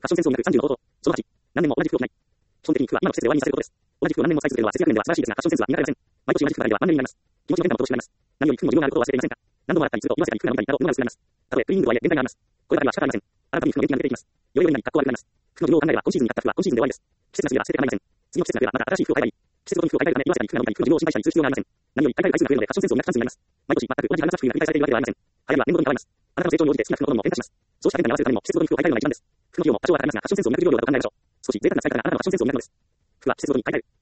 ファッションセンスを磨く30の方法。その8、何年も同じ服を着ない。基本的に服は今の季節で終わりにされることです。同じ服を何年も使い続けるのは節約面では素晴らしいですが、ファッションセンスは磨かれません。毎年同じ服があれば万年になります。気持ちの変化も投資になります。何より服の需要があることを忘れていませんか。何度も洗ったりすると今世界に服が伸びたり、色が薄くなります。たとえクリーニングとはいえ限界があります。これだけは仕方ありません。新たに服の元気が出ていきます。より良いになり、格好悪くなります。服の需要を考えれば今シーズンに買った服は今シーズンで終わりです。季節が過ぎれば捨てて構いません。次の季節が来ればまた新しい服を買えばいい。季節ごとに服を買い替えるため、今世界に服が伸びたり、服の需要を心配したりする必要がありません。何より買い替える回数が増えるので、ファッションセンスを磨くチャンスになります。毎年全く同じ花作りが繰り返されているわけではありません。流行りは年ごとに変わります。あなたの成長に応じて好きな服のどんどん変化します。そうした変化に合わせるためにも季節ごとに服を買い替えるのが一番です。服の費用も多少はかかりますが、ファッションセンスを磨く量がお考えでしょう。少し贅沢な使い方があなたのファッションセンスを磨くのです。服は季節ごとに買い替える。